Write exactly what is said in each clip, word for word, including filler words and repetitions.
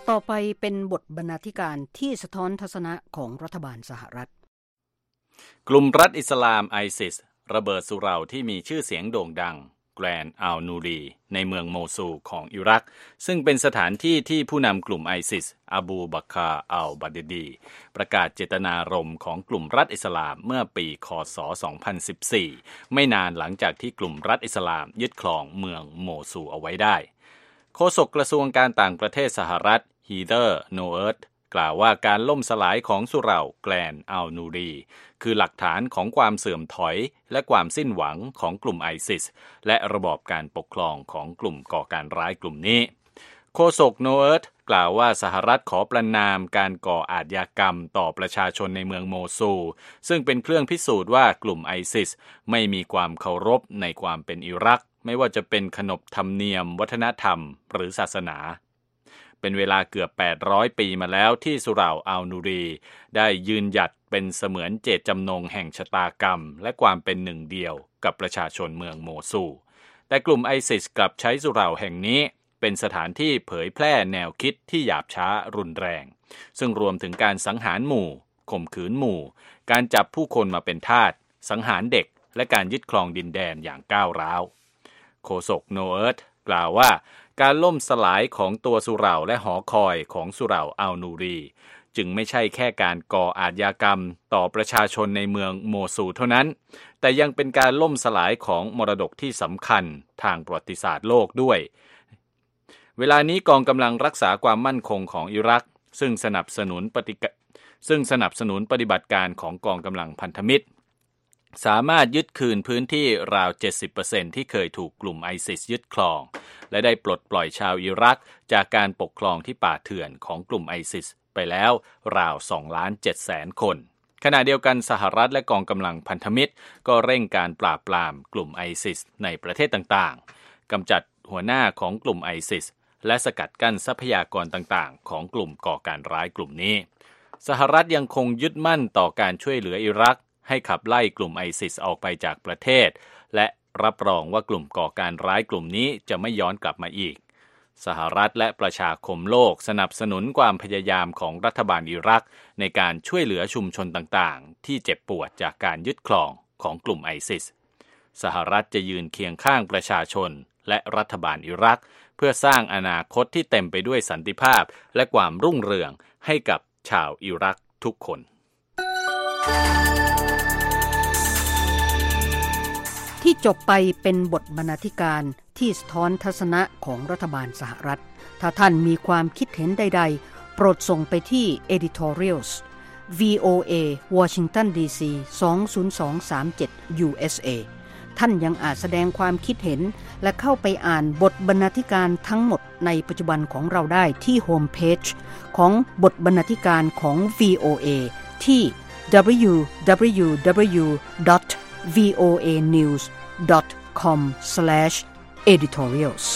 ต่อไปเป็นบทบรรณาธิการที่สะท้อนทัศนะของรัฐบาลสหรัฐกลุ่มรัฐอิสลามไอซิสระเบิดสุเหร่าที่มีชื่อเสียงโด่งดังแกรนด์อัลนูรีในเมืองโมซูลของอิรักซึ่งเป็นสถานที่ที่ผู้นำกลุ่มไอซิสอบูบักรอัลบัดดีประกาศเจตนารมณ์ของกลุ่มรัฐอิสลามเมื่อปีค.ศ. สองพันสิบสี่ไม่นานหลังจากที่กลุ่มรัฐอิสลามยึดครองเมืองโมซูลเอาไว้ได้โฆษกกระทรวงการต่างประเทศสหรัฐฮีเธอร์โนเอิร์ธกล่าวว่าการล่มสลายของสุเหร่าแกรนด์อัลนูรีคือหลักฐานของความเสื่อมถอยและความสิ้นหวังของกลุ่มไอซิสและระบอบการปกครองของกลุ่มก่อการร้ายกลุ่มนี้โฆษกโนเอิร์ธกล่าวว่าสหรัฐขอประณามการก่ออาชญากรรมต่อประชาชนในเมืองโมซูลซึ่งเป็นเครื่องพิสูจน์ว่ากลุ่มไอซิสไม่มีความเคารพในความเป็นอิรักไม่ว่าจะเป็นขนบธรรมเนียมวัฒนธรรมหรือศาสนาเป็นเวลาเกือบแปดร้อยปีมาแล้วที่สุเหร่าอัลนูรีได้ยืนหยัดเป็นเสมือนเจตจำนงแห่งชะตากรรมและความเป็นหนึ่งเดียวกับประชาชนเมืองโมซูลแต่กลุ่มไอซิสกลับใช้สุเหร่าแห่งนี้เป็นสถานที่เผยแพร่แนวคิดที่หยาบช้ารุนแรงซึ่งรวมถึงการสังหารหมู่ข่มขืนหมู่การจับผู้คนมาเป็นทาสสังหารเด็กและการยึดครองดินแดนอย่างก้าวร้าวโฆษกโนเอิร์ธกล่าวว่าการล่มสลายของตัวสุเหร่าและหอคอยของสุเหร่าอัลนูรีจึงไม่ใช่แค่การก่ออาชญากรรมต่อประชาชนในเมืองโมซูลเท่านั้นแต่ยังเป็นการล่มสลายของมรดกที่สำคัญทางประวัติศาสตร์โลกด้วยเวลานี้กองกำลังรักษาความมั่นคงของอิรักซึ่งสนับสนุนปฏิซึ่งสนับสนุนปฏิบัติการของกองกำลังพันธมิตรสามารถยึดคืนพื้นที่ราว เจ็ดสิบเปอร์เซ็นต์ ที่เคยถูกกลุ่มไอซิสยึดครองและได้ปลดปล่อยชาวอิรักจากการปกครองที่ป่าเถื่อนของกลุ่มไอซิสไปแล้วราว สองล้านเจ็ดแสน คนขณะเดียวกันสหรัฐและกองกำลังพันธมิตรก็เร่งการปราบปรามกลุ่มไอซิสในประเทศต่างๆกำจัดหัวหน้าของกลุ่มไอซิสและสกัดกั้นทรัพยากรต่างๆของกลุ่มก่อการร้ายกลุ่มนี้สหรัฐยังคงยึดมั่นต่อการช่วยเหลืออิรักให้ขับไล่กลุ่มไอซิสออกไปจากประเทศและรับรองว่ากลุ่มก่อการร้ายกลุ่มนี้จะไม่ย้อนกลับมาอีกสหรัฐและประชาคมโลกสนับสนุนความพยายามของรัฐบาลอิรักในการช่วยเหลือชุมชนต่างๆที่เจ็บปวดจากการยึดครองของกลุ่มไอซิสสหรัฐจะยืนเคียงข้างประชาชนและรัฐบาลอิรักเพื่อสร้างอนาคตที่เต็มไปด้วยสันติภาพและความรุ่งเรืองให้กับชาวอิรักทุกคนที่จบไปเป็นบทบรรณาธิการที่สะท้อนทัศนะของรัฐบาลสหรัฐถ้าท่านมีความคิดเห็นใดๆโปรดส่งไปที่ editorials วี โอ เอ Washington ดี ซี สอง ศูนย์ สอง สาม เจ็ด ยู เอส เอ ท่านยังอาจแสดงความคิดเห็นและเข้าไปอ่านบทบรรณาธิการทั้งหมดในปัจจุบันของเราได้ที่โฮมเพจของบทบรรณาธิการของ วี โอ เอ ที่ ดับเบิลยู ดับเบิลยู ดับเบิลยู ดอท วี โอ เอ นิวส์ ดอท คอม สแลช เอดิทอเรียลส์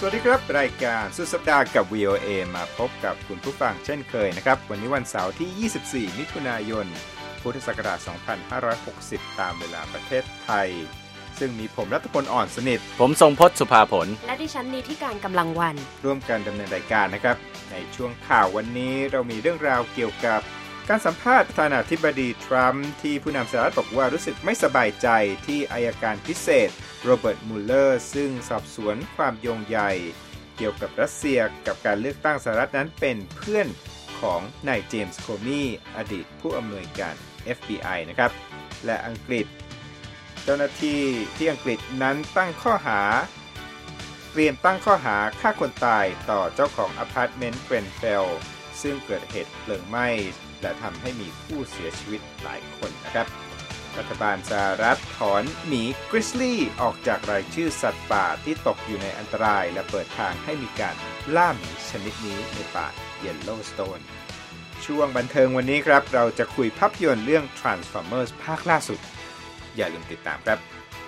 วัสดีครับรายการสุดสัปดาห์กับ วี โอ เอ มาพบกับคุณผู้ฟังเช่นเคยนะครับวันนี้วันเสาร์ที่ยี่สิบสี่มิถุนายนพุทธศักราชสองพันห้าร้อยหกสิบตามเวลาประเทศไทยซึ่งมีผมรัตพลอ่อนสนิทผมทรงพจน์สุภาผลและดิฉันนีที่การกำลังวันร่วมกันดำเนินรายการนะครับในช่วงข่าววันนี้เรามีเรื่องราวเกี่ยวกับการสัมภาษณ์ประธานาธิบดีทรัมป์ที่ผู้นำสหรัฐบอกว่ารู้สึกไม่สบายใจที่อัยการพิเศษโรเบิร์ตมูลเลอร์ซึ่งสอบสวนความโยงใยเกี่ยวกับรัสเซียกับการเลือกตั้งสหรัฐนั้นเป็นเพื่อนของนายเจมส์โคมีอดีตผู้อำนวยการ เอฟ บี ไอ นะครับและอังกฤษเจ้าหน้าที่ที่อังกฤษนั้นตั้งข้อหาเตรียมตั้งข้อหาฆ่าคนตายต่อเจ้าของอพาร์ตเมนต์เกรนเฟลซึ่งเกิดเหตุเพลิงไหม้และทำให้มีผู้เสียชีวิตหลายคนนะครับรัฐบาลสหรัฐถอนหมีกริซลี่ออกจากรายชื่อสัตว์ป่าที่ตกอยู่ในอันตรายและเปิดทางให้มีการล่าหมีชนิดนี้ในป่าเยลโลว์สโตนช่วงบันเทิงวันนี้ครับเราจะคุยภาพยนตร์เรื่อง Transformers ภาคล่าสุดอย่าลืมติดตามครับ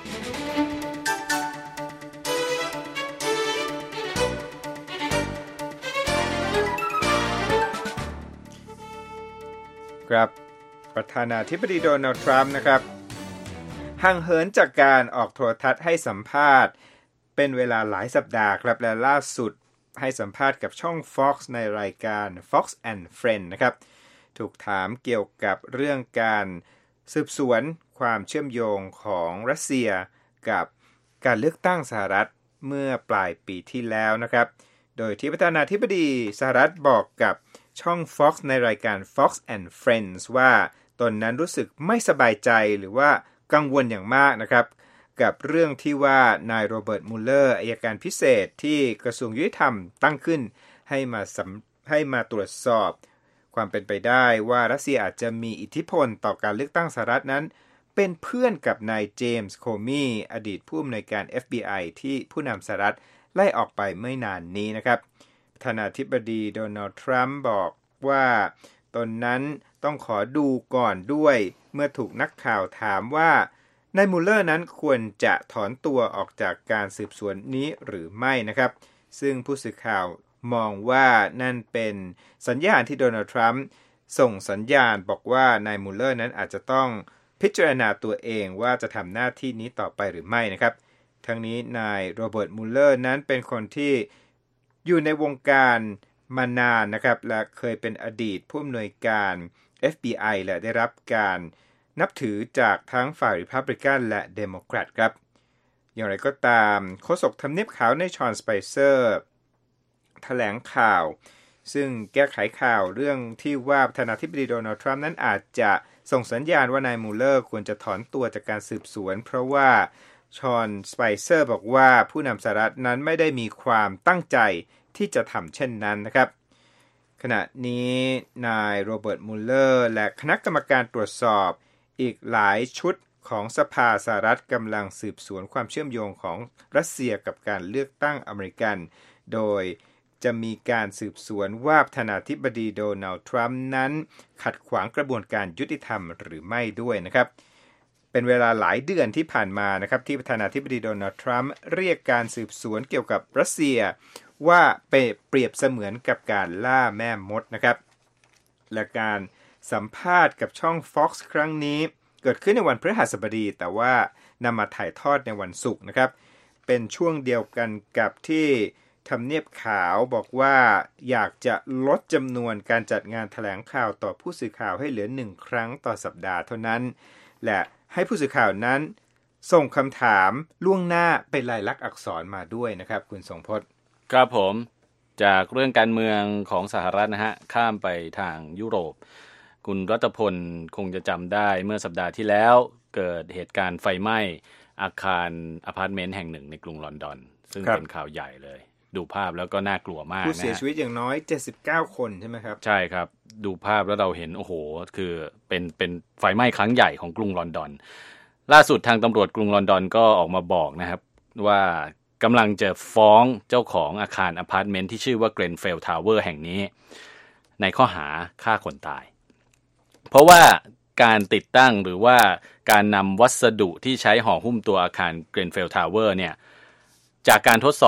ครับประธานาธิบดีโดนัลด์ทรัมป์นะครับห่างเหินจากการออกโทรทัศน์ให้สัมภาษณ์เป็นเวลาหลายสัปดาห์ครับและล่าสุดให้สัมภาษณ์กับช่อง Fox ในรายการ Fox and Friends นะครับถูกถามเกี่ยวกับเรื่องการสืบสวนความเชื่อมโยงของรัสเซียกับการเลือกตั้งสหรัฐเมื่อปลายปีที่แล้วนะครับโดยที่ประธานาธิบดีสหรัฐบอกกับช่อง Fox ในรายการ Fox and Friends ว่าตนนั้นรู้สึกไม่สบายใจหรือว่ากังวลอย่างมากนะครับกับเรื่องที่ว่านายโรเบิร์ตมูลเลอร์อัยการพิเศษที่กระทรวงยุติธรรมตั้งขึ้นให้มาให้มาตรวจสอบความเป็นไปได้ว่ารัสเซียอาจจะมีอิทธิพลต่อการเลือกตั้งสหรัฐนั้นเป็นเพื่อนกับนายเจมส์โคมีอดีตผู้อำนวยการ เอฟ บี ไอ ที่ผู้นำสหรัฐไล่ออกไปไม่นานนี้นะครับประธานาธิบดีโดนัลด์ทรัมป์บอกว่าตนนั้นต้องขอดูก่อนด้วยเมื่อถูกนักข่าวถามว่านายมูลเลอร์นั้นควรจะถอนตัวออกจากการสืบสวนนี้หรือไม่นะครับซึ่งผู้สื่อข่าวมองว่านั่นเป็นสัญญาณที่โดนัลด์ทรัมป์ส่งสัญญาณบอกว่านายมูลเลอร์นั้นอาจจะต้องพิจารณาตัวเองว่าจะทำหน้าที่นี้ต่อไปหรือไม่นะครับทั้งนี้นายโรเบิร์ตมูลเลอร์นั้นเป็นคนที่อยู่ในวงการมานานนะครับและเคยเป็นอดีตผู้อำนวยการ เอฟ บี ไอ และได้รับการนับถือจากทั้งฝ่ายริพับลิกันและเดโมแครตครับอย่างไรก็ตามโฆษกทำเนียบขาวในชอนสไปเซอร์แถลงข่าวซึ่งแก้ไขข่าวเรื่องที่ว่าประธานาธิบดีโดนัลด์ทรัมป์นั้นอาจจะส่งสัญญาณว่านายมูลเลอร์ควรจะถอนตัวจากการสืบสวนเพราะว่าชอนสไปเซอร์บอกว่าผู้นำสหรัฐนั้นไม่ได้มีความตั้งใจที่จะทำเช่นนั้นนะครับขณะนี้นายโรเบิร์ตมูลเลอร์และคณะกรรมการตรวจสอบอีกหลายชุดของสภาสหรัฐกำลังสืบสวนความเชื่อมโยงของรัสเซียกับการเลือกตั้งอเมริกันโดยจะมีการสืบสวนว่าประธานาธิบดีโดนัลด์ทรัมป์นั้นขัดขวางกระบวนการยุติธรรมหรือไม่ด้วยนะครับเป็นเวลาหลายเดือนที่ผ่านมานะครับที่ประธานาธิบดีโดนัลด์ทรัมป์เรียกการสืบสวนเกี่ยวกับรัสเซียว่าเปรียบเสมือนกับการล่าแม่มดนะครับและการสัมภาษณ์กับช่อง Fox ครั้งนี้เกิดขึ้นในวันพฤหัสบดีแต่ว่านำมาถ่ายทอดในวันศุกร์นะครับเป็นช่วงเดียวกันกับที่ทำเนียบขาวบอกว่าอยากจะลดจำนวนการจัดงานแถลงข่าวต่อผู้สื่อข่าวให้เหลือหนึ่งครั้งต่อสัปดาห์เท่านั้นและให้ผู้สื่อข่าวนั้นส่งคำถามล่วงหน้าเป็นลายลักษณ์อักษรมาด้วยนะครับคุณทรงพจน์ครับผมจากเรื่องการเมืองของสหรัฐนะฮะข้ามไปทางยุโรปคุณรัตพลคงจะจำได้เมื่อสัปดาห์ที่แล้วเกิดเหตุการณ์ไฟไหม้อาคารอพาร์ตเมนต์แห่งหนึ่งในกรุงลอนดอนซึ่งเป็นข่าวใหญ่เลยดูภาพแล้วก็น่ากลัวมากนะผู้เสียชีวิตอย่างน้อยเจ็ดสิบเก้าคนใช่ไหมครับใช่ครับดูภาพแล้วเราเห็นโอ้โหคือเป็นเป็นไฟไหม้ครั้งใหญ่ของกรุงลอนดอนล่าสุดทางตำรวจกรุงลอนดอนก็ออกมาบอกนะครับว่ากำลังจะฟ้องเจ้าของอาคารอพาร์ตเมนต์ที่ชื่อว่า Grenfell Tower แห่งนี้ในข้อหาฆ่าคนตายเพราะว่าการติดตั้งหรือว่าการนำวัสดุที่ใช้ห่อหุ้มตัวอาคาร Grenfell Tower เนี่ยจากการทดสอบ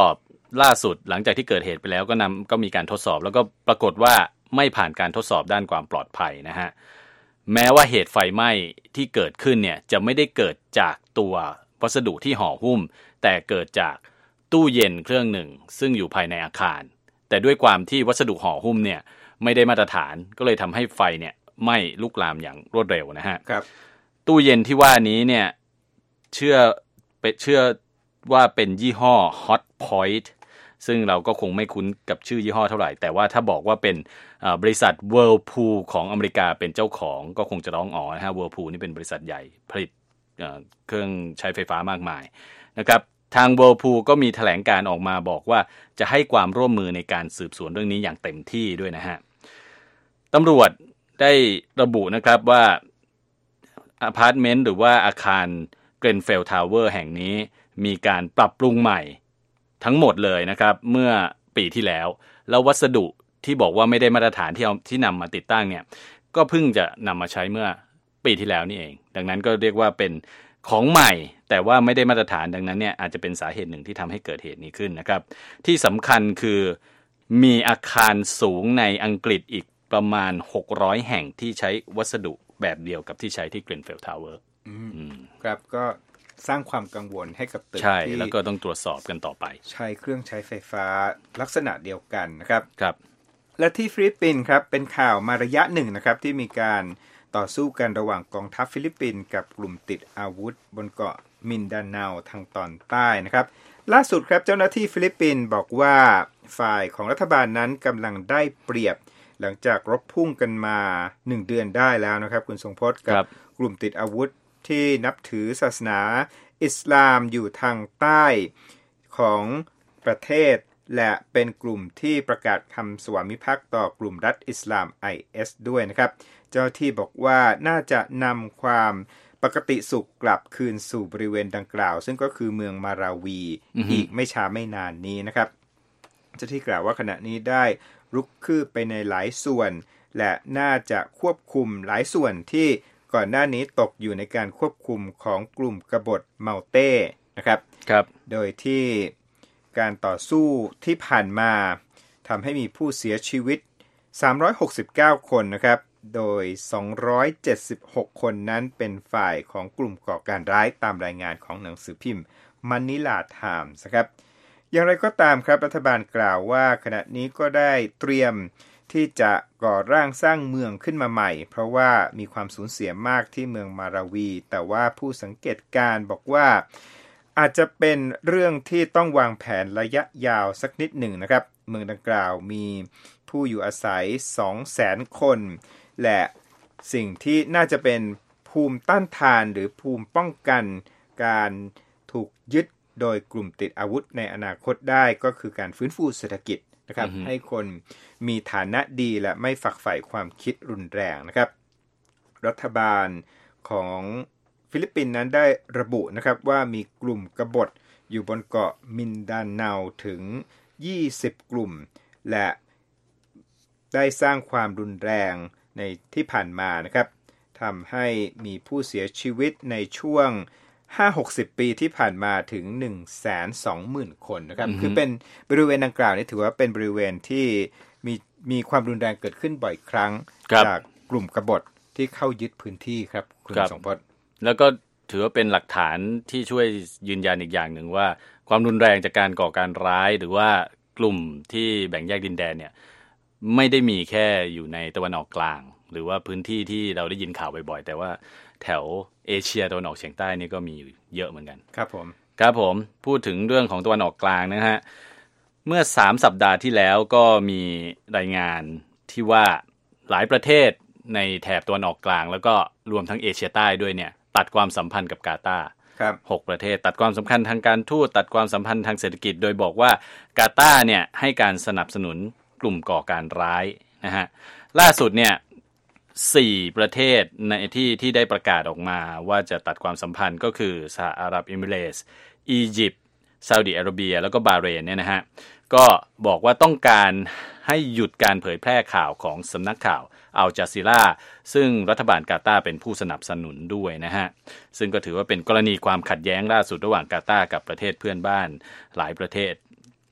ล่าสุดหลังจากที่เกิดเหตุไปแล้วก็นำก็มีการทดสอบแล้วก็ปรากฏว่าไม่ผ่านการทดสอบด้านความปลอดภัยนะฮะแม้ว่าเหตุไฟไหม้ที่เกิดขึ้นเนี่ยจะไม่ได้เกิดจากตัววัสดุที่ห่อหุ้มแต่เกิดจากตู้เย็นเครื่องหนึ่งซึ่งอยู่ภายในอาคารแต่ด้วยความที่วัสดุห่อหุ้มเนี่ยไม่ได้มาตรฐานก็เลยทำให้ไฟเนี่ยไหม้ลุกลามอย่างรวดเร็วนะฮะครับตู้เย็นที่ว่านี้เนี่ยเชื่อเป็นเชื่อว่าเป็นยี่ห้อ Hot Point ซึ่งเราก็คงไม่คุ้นกับชื่อยี่ห้อเท่าไหร่แต่ว่าถ้าบอกว่าเป็นบริษัท Whirlpool ของอเมริกาเป็นเจ้าของก็คงจะร้องอ๋อนะฮะ Whirlpool นี่เป็นบริษัทใหญ่ผลิตเครื่องใช้ไฟฟ้ามากมายนะครับทาง Whirlpool ก็มีแถลงการออกมาบอกว่าจะให้ความร่วมมือในการสืบสวนเรื่องนี้อย่างเต็มที่ด้วยนะฮะตำรวจได้ระบุนะครับว่าอพาร์ตเมนต์หรือว่าอาคาร Grenfell Tower แห่งนี้มีการปรับปรุงใหม่ทั้งหมดเลยนะครับเมื่อปีที่แล้วแล้ววัสดุที่บอกว่าไม่ได้มาตรฐานที่เอาที่นำมาติดตั้งเนี่ยก็เพิ่งจะนำมาใช้เมื่อปีที่แล้วนี่เองดังนั้นก็เรียกว่าเป็นของใหม่แต่ว่าไม่ได้มาตรฐานดังนั้นเนี่ยอาจจะเป็นสาเหตุหนึ่งที่ทำให้เกิดเหตุนี้ขึ้นนะครับที่สำคัญคือมีอาคารสูงในอังกฤษอีกประมาณหกร้อยแห่งที่ใช้วัสดุแบบเดียวกับที่ใช้ที่ Grenfell Tower อืมครับก็สร้างความกังวลให้กับตึกใช่แล้วก็ต้องตรวจสอบกันต่อไปใช้เครื่องใช้ไฟฟ้าลักษณะเดียวกันนะครับครับและที่ฟิลิปปินส์ครับเป็นข่าวมาระยะหนึ่งนะครับที่มีการต่อสู้กันระหว่างกองทัพฟิลิปปินส์กับกลุ่มติดอาวุธบนเกาะมินดาเนาทางตอนใต้นะครับล่าสุดครับเจ้าหน้าที่ฟิลิปปินส์บอกว่าฝ่ายของรัฐบาลนั้นกำลังได้เปรียบหลังจากรบพุ่งกันมาหนึ่งเดือนได้แล้วนะครับคุณทรงพจน์กับกลุ่มติดอาวุธที่นับถือศาสนาอิสลามอยู่ทางใต้ของประเทศและเป็นกลุ่มที่ประกาศคำสวามิภักดิ์ต่อกลุ่มรัฐอิสลาม ไอ เอส ด้วยนะครับเจ้าที่บอกว่าน่าจะนำความปกติสุขกลับคืนสู่บริเวณดังกล่าวซึ่งก็คือเมืองมาราวี mm-hmm. อีกไม่ช้าไม่นานนี้นะครับเจ้าที่กล่าวว่าขณะนี้ได้รุกคืบไปในหลายส่วนและน่าจะควบคุมหลายส่วนที่ก่อนหน้านี้ตกอยู่ในการควบคุมของกลุ่มกบฏเมาเต้นะครับครับโดยที่การต่อสู้ที่ผ่านมาทำให้มีผู้เสียชีวิตสามร้อยหกสิบเก้าคนนะครับโดยสองร้อยเจ็ดสิบหกคนนั้นเป็นฝ่ายของกลุ่มก่อการร้ายตามรายงานของหนังสือพิมพ์มะนิลาไทมส์ครับอย่างไรก็ตามครับรัฐบาลกล่าวว่าขณะนี้ก็ได้เตรียมที่จะก่อร่างสร้างเมืองขึ้นมาใหม่เพราะว่ามีความสูญเสียมากที่เมืองมาราวีแต่ว่าผู้สังเกตการณ์บอกว่าอาจจะเป็นเรื่องที่ต้องวางแผนระยะยาวสักนิดหนึ่งนะครับเมืองดังกล่าวมีผู้อยู่อาศัย สองแสน คนและสิ่งที่น่าจะเป็นภูมิต้านทานหรือภูมิป้องกันการถูกยึดโดยกลุ่มติดอาวุธในอนาคตได้ก็คือการฟื้นฟูเศรษฐกิจนะครับ mm-hmm. ให้คนมีฐานะดีและไม่ฝักใฝ่ความคิดรุนแรงนะครับรัฐบาลของฟิลิปปินส์นั้นได้ระบุนะครับว่ามีกลุ่มกบฏอยู่บนเกาะมินดาเนาถึงยี่สิบกลุ่มและได้สร้างความรุนแรงในที่ผ่านมานะครับทำให้มีผู้เสียชีวิตในช่วง ห้าถึงหกสิบ ปีที่ผ่านมาถึง หนึ่งแสนสองหมื่น คนนะครับ mm-hmm. คือเป็นบริเวณดังกล่าวนี้ถือว่าเป็นบริเวณที่มีมีความรุนแรงเกิดขึ้นบ่อยครั้งจากกลุ่มกบฏที่เข้ายึดพื้นที่ครับคุณสงพจน์แล้วก็ถือว่าเป็นหลักฐานที่ช่วยยืนยันอีกอย่างหนึ่งว่าความรุนแรงจากการก่อการร้ายหรือว่ากลุ่มที่แบ่งแยกดินแดนเนี่ยไม่ได้มีแค่อยู่ในตะวันออกกลางหรือว่าพื้นที่ที่เราได้ยินข่าวบ่อยๆแต่ว่าแถวเอเชียตะวันออกเฉียงใต้นี่ก็มีเยอะเหมือนกันครับผมครับผมพูดถึงเรื่องของตะวันออกกลางนะฮะเมื่อสามสัปดาห์ที่แล้วก็มีรายงานที่ว่าหลายประเทศในแถบตะวันออกกลางแล้วก็รวมทั้งเอเชียใต้ด้วยเนี่ยตัดความสัมพันธ์กับกาตาร์ครับหกประเทศตัดความสัมพันธ์ทางการทูตตัดความสัมพันธ์ทางเศรษฐกิจโดยบอกว่ากาตาร์เนี่ยให้การสนับสนุนกลุ่มก่อการร้ายนะฮะล่าสุดเนี่ยสี่ประเทศในที่ที่ได้ประกาศออกมาว่าจะตัดความสัมพันธ์ก็คือสหอาหรับเอมิเรตส์อียิปต์ซาอุดิอาระเบียแล้วก็บาห์เรนเนี่ยนะฮะก็บอกว่าต้องการให้หยุดการเผยแพร่ข่าวของสำนักข่าวอัลจาซีราซึ่งรัฐบาลกาตาร์เป็นผู้สนับสนุนด้วยนะฮะซึ่งก็ถือว่าเป็นกรณีความขัดแย้งล่าสุดระหว่างกาตาร์กับประเทศเพื่อนบ้านหลายประเทศ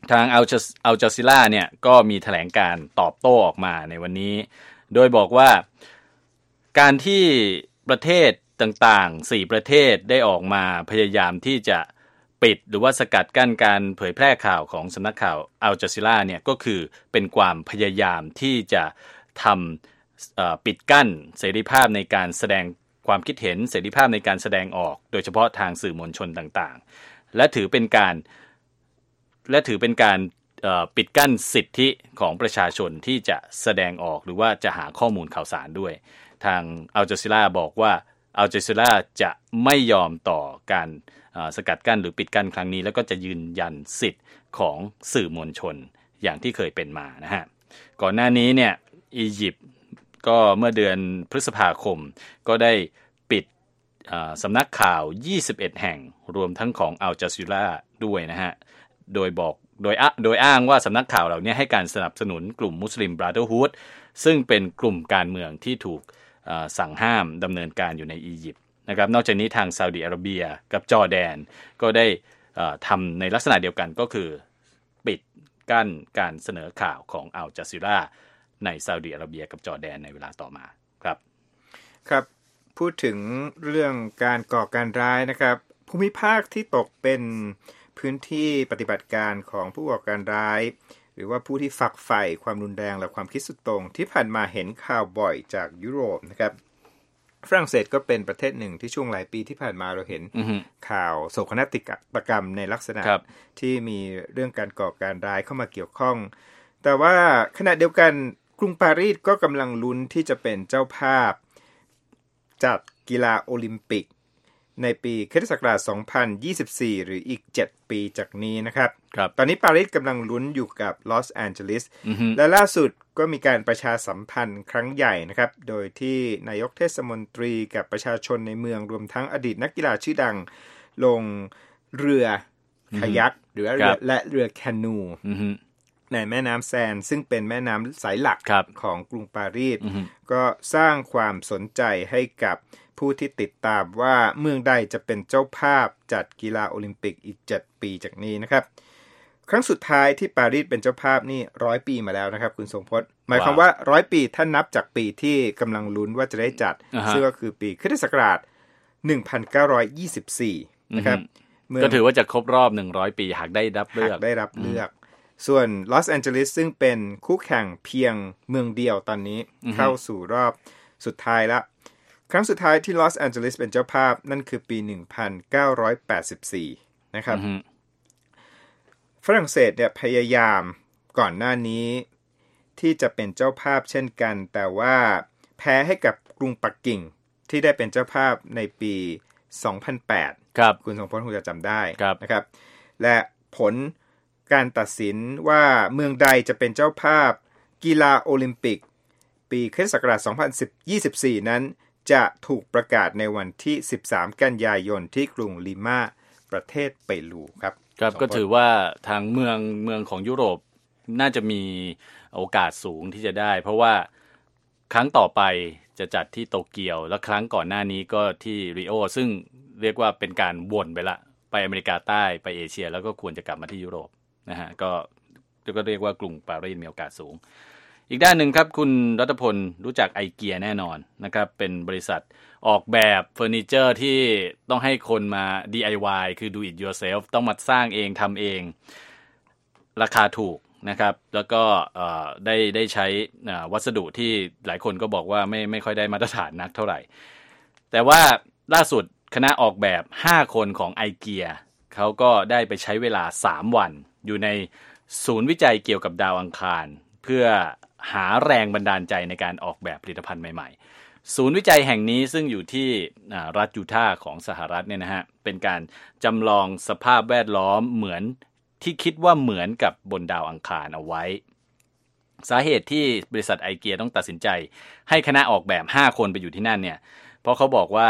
ทางอัลอัลจาซีราเนี่ยก็มีแถลงการตอบโต้ออกมาในวันนี้โดยบอกว่าการที่ประเทศต่างๆสี่ประเทศได้ออกมาพยายามที่จะปิดหรือว่าสกัดกั้นการเผยแพร่ข่าวของสำนักข่าวอัลจาซีราเนี่ยก็คือเป็นความพยายามที่จะทำปิดกั้นเสรีภาพในการแสดงความคิดเห็นเสรีภาพในการแสดงออกโดยเฉพาะทางสื่อมวลชนต่างๆและถือเป็นการและถือเป็นการปิดกั้นสิทธิของประชาชนที่จะแสดงออกหรือว่าจะหาข้อมูลข่าวสารด้วยทางอัลจาซีราบอกว่าอัลจาซีราจะไม่ยอมต่อการสกัดกั้นหรือปิดกั้นครั้งนี้แล้วก็จะยืนยันสิทธิ์ของสื่อมวลชนอย่างที่เคยเป็นมานะฮะก่อนหน้านี้เนี่ยอียิปต์ก็เมื่อเดือนพฤษภาคมก็ได้ปิดสำนักข่าวยี่สิบเอ็ดแห่งรวมทั้งของอัลจาซีราด้วยนะฮะโดยบอกโดยโดยอ้างว่าสำนักข่าวเหล่านี้ให้การสนับสนุนกลุ่มมุสลิมบราเธอร์ฮูดซึ่งเป็นกลุ่มการเมืองที่ถูกสั่งห้ามดำเนินการอยู่ในอียิปต์นะครับนอกจากนี้ทางซาอุดิอาระเบียกับจอร์แดนก็ได้ทำในลักษณะเดียวกันก็คือปิดกั้นการเสนอข่าวของอัลจาซีราในซาอุดิอาระเบียกับจอร์แดนในเวลาต่อมาครับครับพูดถึงเรื่องการก่อการร้ายนะครับภูมิภาคที่ตกเป็นพื้นที่ปฏิบัติการของผู้ก่อการร้ายหรือว่าผู้ที่ฝักใฝ่ความรุนแรงและความคิดสุดโต่งที่ผ่านมาเห็นข่าวบ่อยจากยุโรปนะครับฝรั่งเศสก็เป็นประเทศหนึ่งที่ช่วงหลายปีที่ผ่านมาเราเห็น mm-hmm. ข่าวโศกนาฏกรรมในลักษณะที่มีเรื่องการก่อการร้ายเข้ามาเกี่ยวข้องแต่ว่าขณะเดียวกันกรุงปารีสก็กำลังลุ้นที่จะเป็นเจ้าภาพจัดกีฬาโอลิมปิกในปีคริสตศักราชสองพันยี่สิบสี่หรืออีกเจ็ดปีจากนี้นะครับตอนนี้ปารีสกำลังลุ้นอยู่กับลอสแอนเจลิส mm-hmm. และล่าสุดก็มีการประชาสัมพันธ์ครั้งใหญ่นะครับโดยที่นายกเทศมนตรีกับประชาชนในเมืองรวมทั้งอดีตนักกีฬาชื่อดังลงเรือคายัก mm-hmm. หรือเรือและเรือแคนู mm-hmm. ในแม่น้ำแซนซึ่งเป็นแม่น้ำสายหลักของกรุงปารีส mm-hmm. ก็สร้างความสนใจให้กับผู้ที่ติดตามว่าเมืองใดจะเป็นเจ้าภาพจัดกีฬาโอลิมปิกอีกเจ็ดปีจากนี้นะครับครั้งสุดท้ายที่ปารีสเป็นเจ้าภาพนี่ร้อยปีมาแล้วนะครับคุณทรงพจน์หมายความว่าร้อยปีถ้านับจากปีที่กำลังลุ้นว่าจะได้จัด uh-huh. ซึ่งก็คือปีคริสตศักราชหนึ่งพันเก้าร้อยยี่สิบสี่นะครับ uh-huh. ก็ถือว่าจะครบรอบหนึ่งร้อยปีหากได้รับเลือกได้รับเลือก uh-huh. ส่วนลอสแอนเจลิสซึ่งเป็นคู่แข่งเพียงเมืองเดียวตอนนี้ uh-huh. เข้าสู่รอบสุดท้ายแล้วครั้งสุดท้ายที่ลอสแอนเจลิสเป็นเจ้าภาพนั่นคือปีหนึ่งพันเก้าร้อยแปดสิบสี่นะครับ uh-huh. ฝรั่งเศสเนี่ยพยายามก่อนหน้านี้ที่จะเป็นเจ้าภาพเช่นกันแต่ว่าแพ้ให้กับกรุงปักกิ่งที่ได้เป็นเจ้าภาพในปีสองพันแปดครับคุณสงพลคงจะจำได้ครับนะครับและผลการตัดสินว่าเมืองใดจะเป็นเจ้าภาพกีฬาโอลิมปิกปีคริสตศักราชสองพันยี่สิบสี่นั้นจะถูกประกาศในวันที่สิบสามกันยายนที่กรุงลิมาประเทศเปรูครับครับก็ถือว่าทางเมืองเมืองของยุโรปน่าจะมีโอกาสสูงที่จะได้เพราะว่าครั้งต่อไปจะจัดที่โตเกียวและครั้งก่อนหน้านี้ก็ที่ริโอซึ่งเรียกว่าเป็นการวนไปละไปอเมริกาใต้ไปเอเชียแล้วก็ควรจะกลับมาที่ยุโรปนะฮะก็ก็เรียกว่ากรุงปารีสมีโอกาสสูงอีกด้านหนึ่งครับคุณรัตพลรู้จักไอเกียแน่นอนนะครับเป็นบริษัทออกแบบเฟอร์นิเจอร์ที่ต้องให้คนมา ดี ไอ วาย คือ do it yourself ต้องมาสร้างเองทำเองราคาถูกนะครับแล้วก็ได้ได้ใช้วัสดุที่หลายคนก็บอกว่าไม่ไม่ค่อยได้มาตรฐานนักเท่าไหร่แต่ว่าล่าสุดคณะออกแบบห้าคนของไอเกียเขาก็ได้ไปใช้เวลาสามวันอยู่ในศูนย์วิจัยเกี่ยวกับดาวอังคารเพื่อหาแรงบันดาลใจในการออกแบบผลิตภัณฑ์ใหม่ๆศูนย์วิจัยแห่งนี้ซึ่งอยู่ที่รัฐยูทาห์ของสหรัฐเนี่ยนะฮะเป็นการจำลองสภาพแวดล้อมเหมือนที่คิดว่าเหมือนกับบนดาวอังคารเอาไว้สาเหตุที่บริษัทไอเกียต้องตัดสินใจให้คณะออกแบบห้าคนไปอยู่ที่นั่นเนี่ยเพราะเขาบอกว่า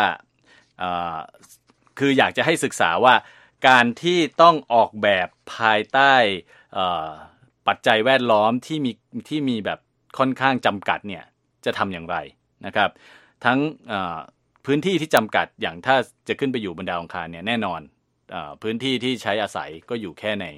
คืออยากจะให้ศึกษาว่าการที่ต้องออกแบบภายใต้ปัจจัยแวดล้อมที่มีที่มีแบบค่อนข้างจำกัดเนี่ยจะทำอย่างไรนะครับทั้งพื้นที่ที่จำกัดอย่างถ้าจะขึ้นไปอยู่บนดาวอังคารเนี่ยแน่นอนพื้นที่ที่ใช้อาศัยก็อยู่แค่ใน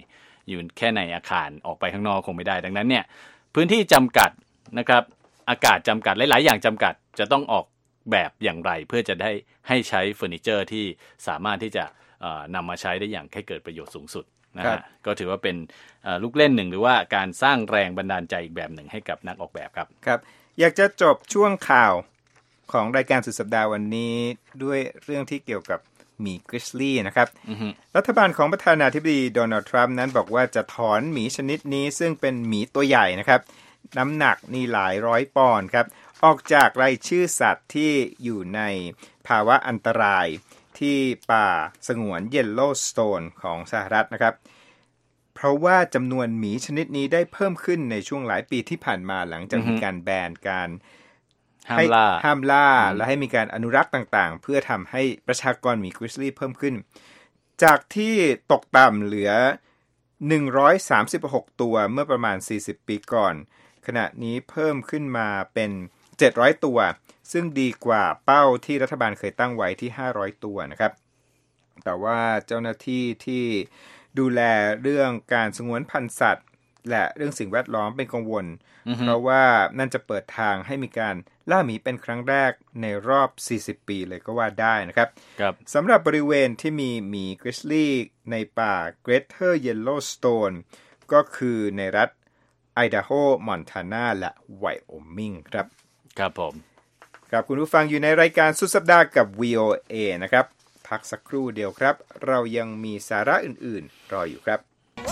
อยู่แค่ในอาคารออกไปข้างนอกคงไม่ได้ดังนั้นเนี่ยพื้นที่จำกัดนะครับอากาศจำกัดหลายๆอย่างจำกัดจะต้องออกแบบอย่างไรเพื่อจะได้ให้ใช้เฟอร์นิเจอร์ที่สามารถที่จะนำมาใช้ได้อย่างให้เกิดประโยชน์สูงสุดนะฮะก็ถือว่าเป็นลูกเล่นหนึ่งหรือว่าการสร้างแรงบันดาลใจอีกแบบหนึ่งให้กับนักออกแบบครับครับอยากจะจบช่วงข่าวของรายการสุดสัปดาห์วันนี้ด้วยเรื่องที่เกี่ยวกับหมีกริซลี่นะครับ uh-huh. รัฐบาลของประธานาธิบดีโดนัลด์ทรัมป์นั้นบอกว่าจะถอนหมีชนิดนี้ซึ่งเป็นหมีตัวใหญ่นะครับน้ำหนักนี่หลายร้อยปอนด์ครับออกจากรายชื่อสัตว์ที่อยู่ในภาวะอันตรายที่ป่าสงวนเยลโลว์สโตนของสหรัฐนะครับเพราะว่าจำนวนหมีชนิดนี้ได้เพิ่มขึ้นในช่วงหลายปีที่ผ่านมาหลังจากมีการแบนการห้ามล่าห้ามล่าและให้มีการอนุรักษ์ต่างๆเพื่อทำให้ประชากรหมีกริซลี่เพิ่มขึ้นจากที่ตกต่ำเหลือหนึ่งร้อยสามสิบหกตัวเมื่อประมาณสี่สิบปีก่อนขณะนี้เพิ่มขึ้นมาเป็นเจ็ดร้อยตัวซึ่งดีกว่าเป้าที่รัฐบาลเคยตั้งไว้ที่ห้าร้อยตัวนะครับแต่ว่าเจ้าหน้าที่ที่ดูแลเรื่องการสงวนพันธุ์สัตว์และเรื่องสิ่งแวดล้อมเป็นกังวล uh-huh. เพราะว่านั่นจะเปิดทางให้มีการล่าหมีเป็นครั้งแรกในรอบสี่สิบปีเลยก็ว่าได้นะครับสำหรับบริเวณที่มีหมีกริซลี่ในป่า Greater Yellowstone ก็คือในรัฐไอดาโฮมอนทานาและไวโอมิงครับครับผมครับคุณผู้ฟังอยู่ในรายการสุดสัปดาห์กับ วี โอ เอ นะครับพักสักครู่เดียวครับเรายังมีสาระอื่นๆรออยู่ครับ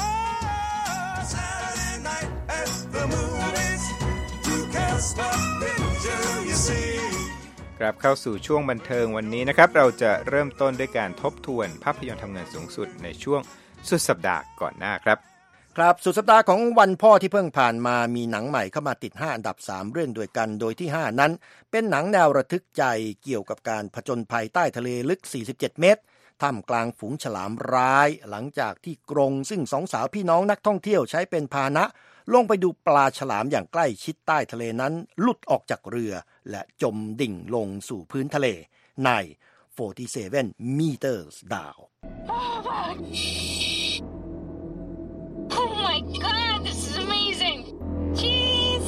กลับเข้าสู่ช่วงบันเทิงวันนี้นะครับเราจะเริ่มต้นด้วยการทบทวนภาพยนตร์ทำเงินสูงสุดในช่วงสุดสัปดาห์ก่อนหน้าครับครับสุดสัปดาห์ของวันพ่อที่เพิ่งผ่านมามีหนังใหม่เข้ามาติดห้าอันดับสามเรื่องด้วยกันโดยที่ห้านั้นเป็นหนังแนวระทึกใจเกี่ยวกับการผจญภัยใต้ทะเลลึกสี่สิบเจ็ดเมตรท่ามกลางฝูงฉลามร้ายหลังจากที่กรงซึ่งสองสาวพี่น้องนักท่องเที่ยวใช้เป็นพาหนะลงไปดูปลาฉลามอย่างใกล้ชิดใต้ทะเลนั้นหลุดออกจากเรือและจมดิ่งลงสู่พื้นทะเลในforty-seven meters down Oh my god, this is amazing! Jeez!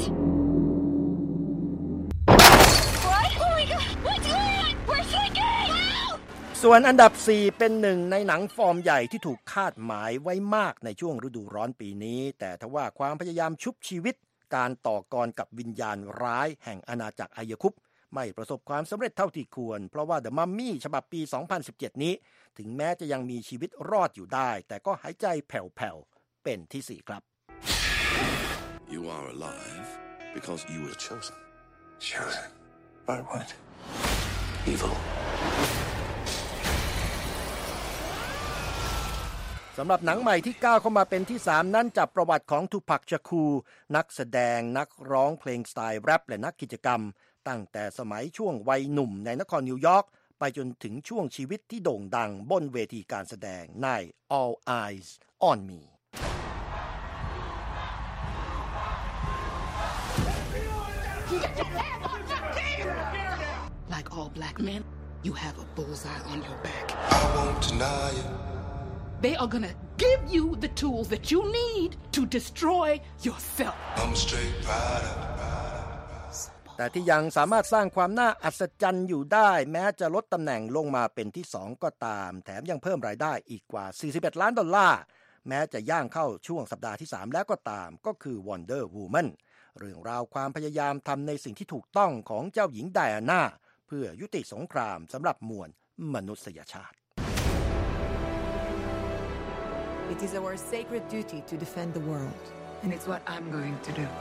What? Oh my god, what's going on? We're sinking! Wow! ส่วนอันดับสี่เป็นหนึ่งในหนังฟอร์มใหญ่ที่ถูกคาดหมายไว้มากในช่วงฤดูร้อนปีนี้แต่ทว่าความพยายามชุบชีวิตการต่อกรกับวิญญาณร้ายแห่งอาณาจักรอายคุปไม่ประสบความสำเร็จเท่าที่ควรเพราะว่า The Mummy ฉบับปีสองพันสิบเจ็ดนี้ถึงแม้จะยังมีชีวิตรอดอยู่ได้แต่ก็หายใจแผ่วๆเป็นที่สี่ครับ You are alive because you were chosen. Chosen by what? Evil. สำหรับหนังใหม่ที่ก้าวเข้ามาเป็นที่สามนั้นจับประวัติของทูพัก ชาคูร์นักแสดงนักร้องเพลงสไตล์แรปและนักกิจกรรมตั้งแต่สมัยช่วงวัยหนุ่มในนครนิวยอร์กไปจนถึงช่วงชีวิตที่โด่งดังบนเวทีการแสดงใน All Eyes on Me Like all black men, you have a bullseye on your back. I won't deny it. They are gonna give you the tools that you need to destroy yourself. I'm a straight rider. แต่ที่ยังสามารถสร้างความน่าอัศจรรย์อยู่ได้แม้จะลดตำแหน่งลงมาเป็นที่สองก็ตามแถมยังเพิ่มรายได้อีกกว่าสี่สิบเอ็ดล้านดอลลาร์แม้จะย่างเข้าช่วงสัปดาห์ที่สามแล้วก็ตามก็คือ Wonder Woman เรื่องราวความพยายามทำในสิ่งที่ถูกต้องของเจ้าหญิงไดอาน่าเพื่อยุติสงครามสำหรับมวลมนุษยชาติ It is our sacred duty to defend the world, and it's what I'm going to do.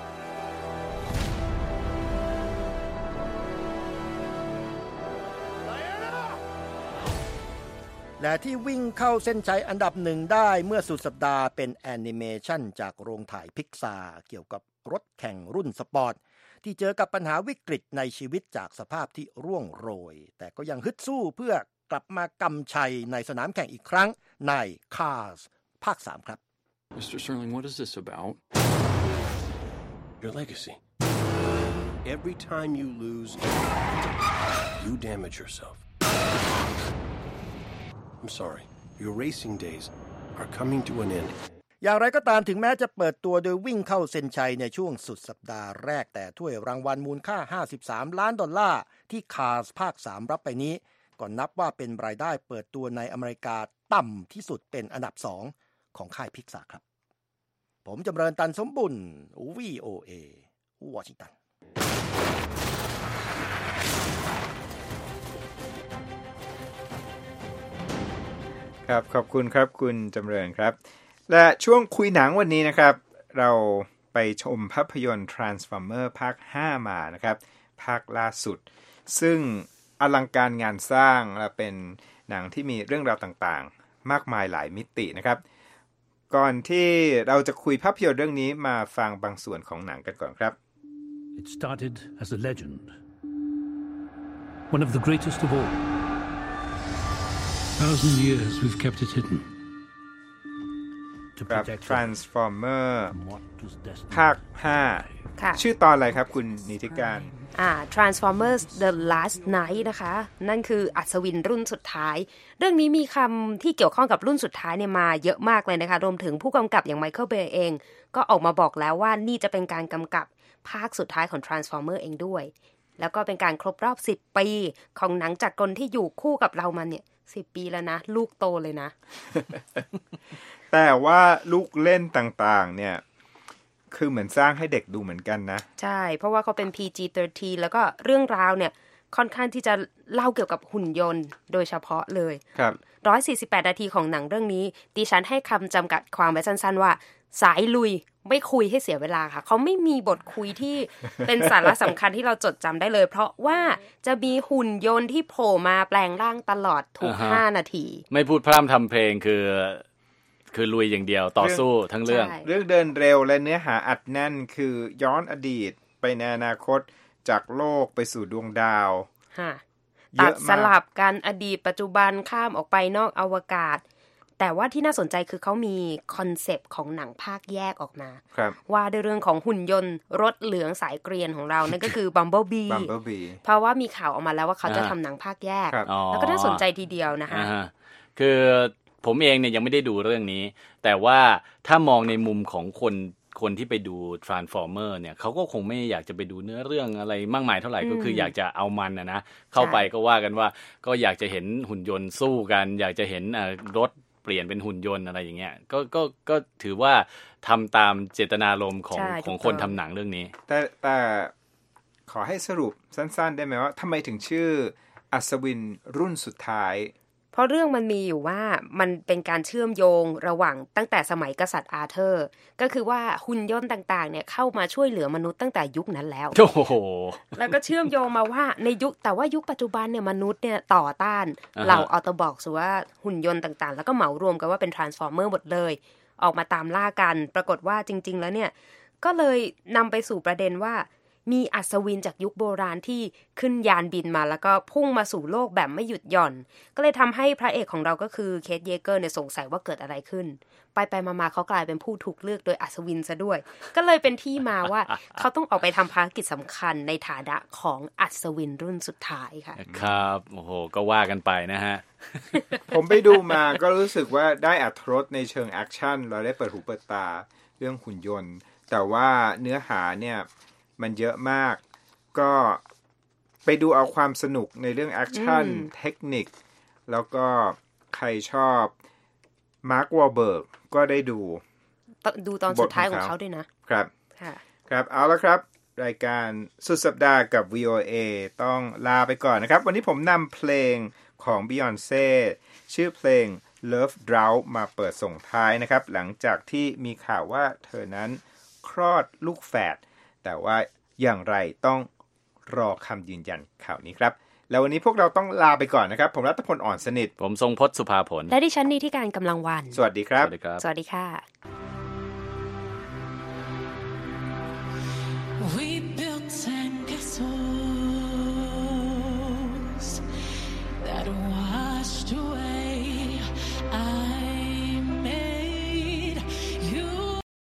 และที่วิ่งเข้าเส้นชัยอันดับหนึ่งได้เมื่อสุดสัปดาห์เป็นแอนิเมชันจากโรงถ่ายพิกซาร์เกี่ยวกับรถแข่งรุ่นสปอร์ตที่เจอกับปัญหาวิกฤตในชีวิตจากสภาพที่ร่วงโรยแต่ก็ยังฮึดสู้เพื่อกลับมากำชัยในสนามแข่งอีกครั้งใน Cars ภาคสามครับ Mister Sterling, what is this about? Your legacy. Every time you lose, you damage yourself. I'm sorry. Your racing days are coming to an end. อย่างไรก็ตามถึงแม้จะเปิดตัวโดยวิ่งเข้าเส้นชัยในช่วงสุดสัปดาห์แรกแต่ถ้วยรางวัลมูลค่าห้าสิบสามล้านดอลลาร์ที่คาร์สภาคสามรับไปนี้ก็นับว่าเป็นรายได้เปิดตัวในอเมริกาต่ำที่สุดเป็นอันดับสองของค่ายพิกซาร์ครับผมจำเริญตันสมบุญ วี โอ เอ วอชิงตันครับขอบคุณครับคุณจำเริญครับและช่วงคุยหนังวันนี้นะครับเราไปชมภาพยนตร์ Transformer ภาคห้ามานะครับภาคล่าสุดซึ่งอลังการงานสร้างและเป็นหนังที่มีเรื่องราวต่างๆมากมายหลายมิตินะครับก่อนที่เราจะคุยภาพยนตร์เรื่องนี้มาฟังบางส่วนของหนังกันก่อนครับ It started as a legend, one of the greatest of all. Thousand years we've kept it hidden. ครับ Transformer ภาคห้าชื่อตอนอะไรครับคุณนิติการอ่า Transformers The Last Night นะคะนั่นคืออัศวินรุ่นสุดท้ายเรื่องนี้มีคำที่เกี่ยวข้องกับรุ่นสุดท้ายเนี่ยมาเยอะมากเลยนะคะรวมถึงผู้กำกับอย่างไมเคิลเบย์เองก็ออกมาบอกแล้วว่านี่จะเป็นการกำกับภาคสุดท้ายของ Transformer เองด้วยแล้วก็เป็นการครบรอบสิบปีของหนังจักรกลที่อยู่คู่กับเรามาเนี่ยสิบปีแล้วนะลูกโตเลยนะแต่ว่าลูกเล่นต่างๆเนี่ยคือเหมือนสร้างให้เด็กดูเหมือนกันนะใช่เพราะว่าเขาเป็น พี จี สิบสาม แล้วก็เรื่องราวเนี่ยค่อนข้างที่จะเล่าเกี่ยวกับหุ่นยนต์โดยเฉพาะเลยครับหนึ่งร้อยสี่สิบแปดนาทีของหนังเรื่องนี้ดิฉันให้คำจำกัดความไว้สั้นๆว่าสายลุยไม่คุยให้เสียเวลาค่ะเขาไม่มีบทคุยที่ เป็นสาระสำคัญที่เราจดจำได้เลยเพราะว่าจะมีหุ่นยนต์ที่โผล่มาแปลงร่างตลอดทุก uh-huh. ห้านาทีไม่พูดพร่ำทำเพลงคือคือลุยอย่างเดียวต่อสู้ทั้งเรื่องเรื่องเดินเร็วและเนื้อหาอัดแน่นคือย้อนอดีตไปในอนาคตจากโลกไปสู่ดวงดาวตัดสลับกันอดีตปัจจุบันข้ามออกไปนอกอวกาศแต่ว่าที่น่าสนใจคือเขามีคอนเซปต์ของหนังภาคแยกออกมาว่าด้วยเรื่องของหุ่นยนต์รถเหลืองสายเกรียนของเรานั่นก็คือ Bumblebee เพราะว่ามีข่าวออกมาแล้วว่าเขาจะทำหนังภาคแยกแล้วก็น่าสนใจทีเดียวนะคะคือผมเองเนี่ยยังไม่ได้ดูเรื่องนี้แต่ว่าถ้ามองในมุมของคนคนที่ไปดู Transformer เนี่ยเขาก็คงไม่อยากจะไปดูเนื้อเรื่องอะไรมากมายเท่าไหร่ก็คืออยากจะเอามันนะนะเข้าไปก็ว่ากันว่าก็อยากจะเห็นหุ่นยนต์สู้กันอยากจะเห็นรถเปลี่ยนเป็นหุ่นยนต์อะไรอย่างเงี้ยก็ก็ก็ถือว่าทำตามเจตนารมณ์ของของคนทำหนังเรื่องนี้แต่แต่ขอให้สรุปสั้นๆได้ไหมว่าทำไมถึงชื่ออัศวินรุ่นสุดท้ายเพราะเรื่องมันมีอยู่ว่ามันเป็นการเชื่อมโยงระหว่างตั้งแต่สมัยกษัตริย์อาเธอร์ก็คือว่าหุ่นยนต์ต่างๆเนี่ยเข้ามาช่วยเหลือมนุษย์ตั้งแต่ยุคนั้นแล้วโอ้โหแล้วก็เชื่อมโยงมาว่าในยุคแต่ว่ายุคปัจจุบันเนี่ยมนุษย์เนี่ยต่อต้านเหล่าออโตบ็อกซ์ว่าหุ่นยนต์ต่างๆแล้วก็เหมารวมกันว่าเป็น Transformer หมดเลยออกมาตามล่ากันปรากฏว่าจริงๆแล้วเนี่ยก็เลยนำไปสู่ประเด็นว่ามีอัศวินจากยุคโบราณที่ขึ้นยานบินมาแล้วก็พุ่งมาสู่โลกแบบไม่หยุดหย่อนก็เลยทำให้พระเอกของเราก็คือเคทเยเกอร์เนี่ยสงสัยว่าเกิดอะไรขึ้นไปไปมาๆเขากลายเป็นผู้ถูกเลือกโดยอัศวินซะด้วยก็เลยเป็นที่มาว่าเขาต้องออกไปทำภารกิจสำคัญในฐานะของอัศวินรุ่นสุดท้ายค่ะครับโอ้โหก็ว่ากันไปนะฮะผมไปดูมาก็รู้สึกว่าได้อรรถรสในเชิงแอคชั่นเราได้เปิดหูเปิดตาเรื่องหุ่นยนต์แต่ว่าเนื้อหาเนี่ยมันเยอะมากก็ไปดูเอาความสนุกในเรื่องแอคชั่นเทคนิคแล้วก็ใครชอบมาร์ควอลเบิร์กก็ได้ดูดูตอนสุดท้ายของเขาด้วยนะครับครับเอาละครับรายการสุดสัปดาห์กับ วี โอ เอ ต้องลาไปก่อนนะครับวันนี้ผมนำเพลงของ Beyoncé ชื่อเพลง Love Drought มาเปิดส่งท้ายนะครับหลังจากที่มีข่าวว่าเธอนั้นคลอดลูกแฝดแต่ว่าอย่างไรต้องรอคำยืนยันข่าวนี้ครับแล้ววันนี้พวกเราต้องลาไปก่อนนะครับผมรัตพลอ่อนสนิทผมทรงพจน์สุภาผลและดิฉันนิติการกำลังวันสวัสดีครับสวัสดีค่ะ